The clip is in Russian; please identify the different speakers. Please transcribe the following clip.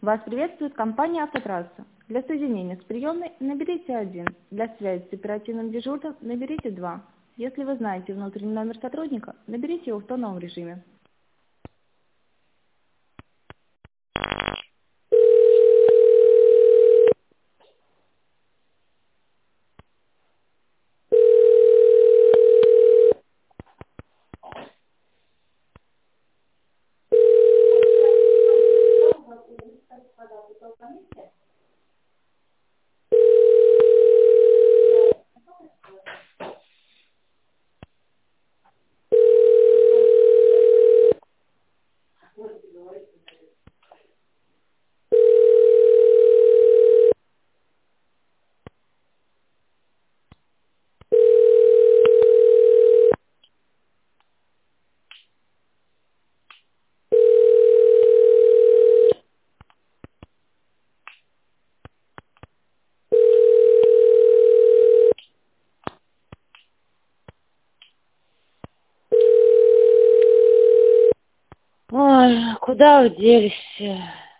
Speaker 1: Вас приветствует компания «Автотрасса». Для соединения с приемной наберите 1. Для связи с оперативным дежурным наберите 2. Если вы знаете внутренний номер сотрудника, наберите его в тоновом режиме.
Speaker 2: Ой, куда вы делись все?